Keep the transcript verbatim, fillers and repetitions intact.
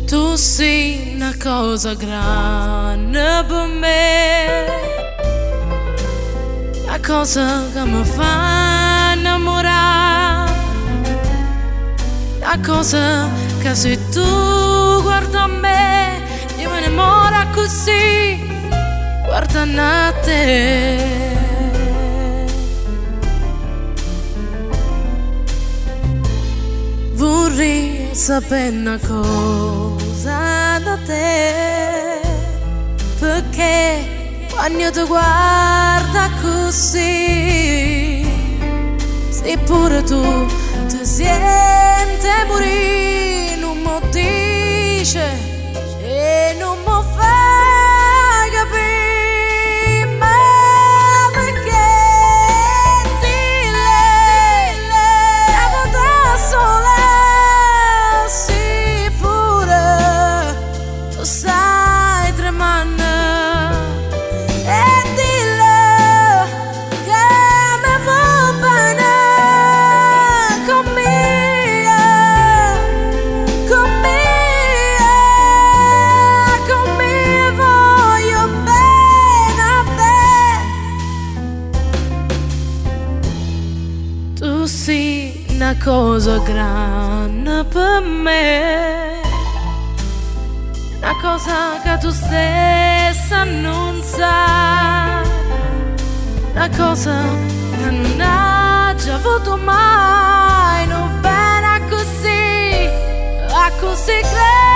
Tu sei una cosa grande per me, la cosa che mi fa innamorare, la cosa che se tu guarda a me io me ne innamoro così, guardando a te. Vorrei sapere una cosa da te, perché quando ti guarda così, se pure tu ti senti morire, non mi dice e non mi fai capire, ma perché dille, la vita sola. Stai tremando e dille che mi va bene con me, con me, con me voglio bene a te. Tu sei una cosa grande per me, una cosa che tu stessa non sai, una cosa che non hai già avuto mai, non bene così, a così grande.